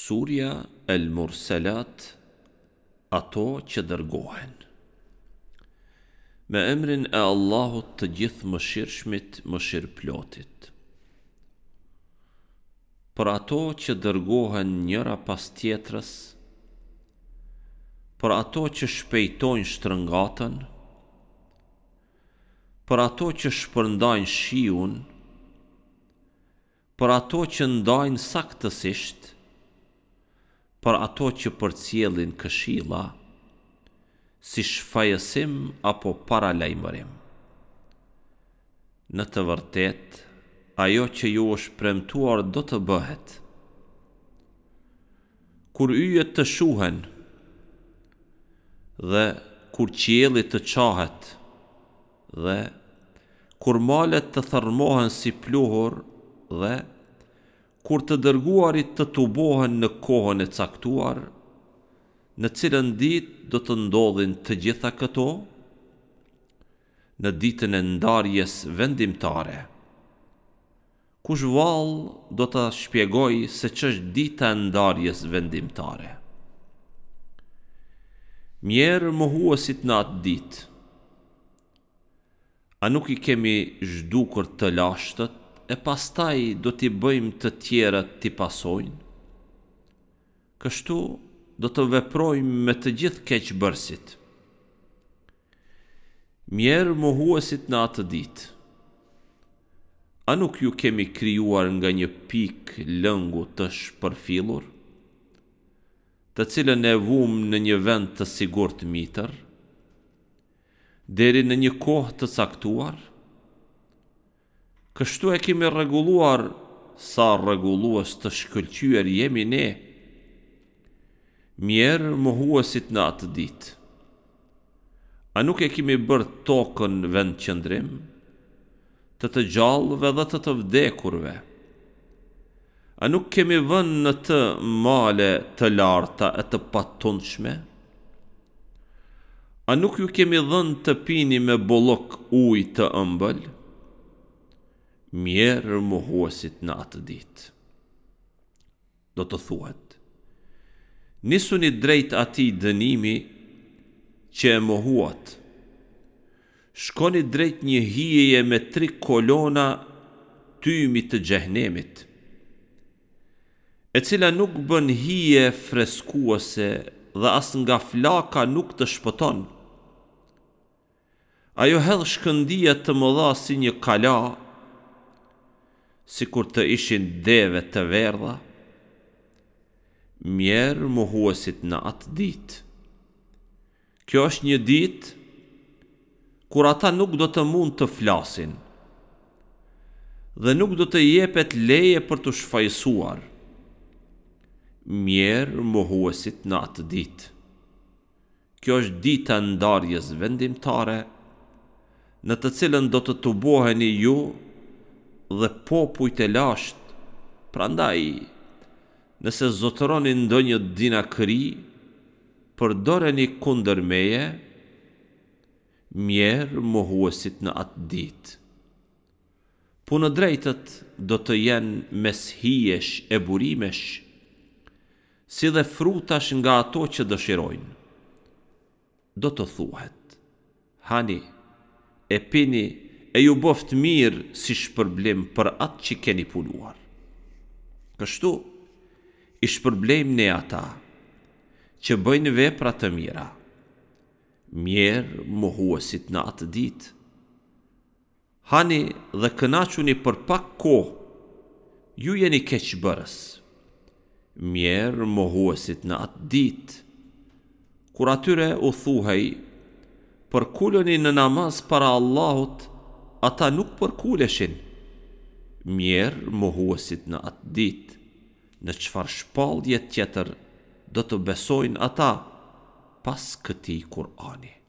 Surja El Mursalat, ato që dërgohen. Me emrin e Allahut të gjithë mëshirshmit, mëshirëplotit. Për ato që dërgohen njëra pas tjetrës, për ato që shpejtojnë shtrëngatën, për ato që shpërndajnë shiun, për ato që ndajnë saktësisht, për ato që përcjellin këshilla, si shfaqësim apo paralajmërim. Në të vërtetë, ajo që ju është premtuar do të bëhet. Kur yjet të shuhen dhe kur qielli të qahet dhe kur malet të thërmohen si pluhur dhe kur të dërguarit të tubohen në kohën e caktuar, në cilën ditë do të ndodhin të gjitha këto, në ditën e ndarjes vendimtare. Kush vallë do të shpjegoj se ç'është dita e ndarjes vendimtare. Mjerë mohuesit në atë ditë. A nuk i kemi zhdukur të lashtët, e pastaj do t'i bëjmë të tjerët t'i pasojnë? Kështu do të veprojmë me të gjithë keqbërësit. Mjerë mohuesit në atë ditë. A nuk ju kemi krijuar nga një pikë lëngu të shpërfillur, të cilën e vum në një vend të sigurt mitër, deri në një kohë të caktuar? Kështu e kemi rregulluar, sa rregullues të shkëlqyer jemi ne. Mjerë mohuesit në atë ditë. A nuk e kemi bërë tokën vend qëndrim, të gjallëve dhe të vdekurve? A nuk kemi vënë në të male të larta e të patundshme? A nuk ju kemi dhënë të pini me bollok ujë të ëmbël? Mjerë mohuesit në atë ditë. Do të thuhet: nisuni drejt atij dënimi që e mohuat. Shkoni drejt një hijeje me 3 kolona tymi të xhehenemit, e cila nuk bën hije freskuese dhe as nga flaka nuk të shpëton. Ajo hedh shkëndija të mëdha si një kala, sikur të ishin deve të verdha. Mjerë mohuesit në atë ditë. Kjo është një ditë kur ata nuk do të mund të flasin dhe nuk do të jepet leje për të shfaqësuar. Mjerë mohuesit në atë ditë. Kjo është dita e ndarjes vendimtare, në të cilën do të tuboheni ju dhe popujt e lashtë. Prandaj, nëse zotëroni ndonjë dinakëri, përdoreni kundër meje. Mjerë mohuesit në atë ditë. Punë drejtët do të jenë mes hijesh e burimesh, si dhe frutash nga ato që dëshirojnë. Do të thuhet: hani, e pini, e ju boft mirë si shpërblim për atë që keni punuar. Kështu, i shpërblejmë ne ata që bëjnë vepra të mira. Mjerë mohuesit në atë ditë. Hani dhe kënaquni për pak kohë, ju jeni keqbërës. Mjerë mohuesit në atë ditë. Kur atyre u thuhej: përkuleni në namaz para Allahut, ata nuk përkuleshin. Mjerë mohuesit në atë ditë. Në çfarë shpallje tjetër do të besojnë ata pas këtij Kur'ani?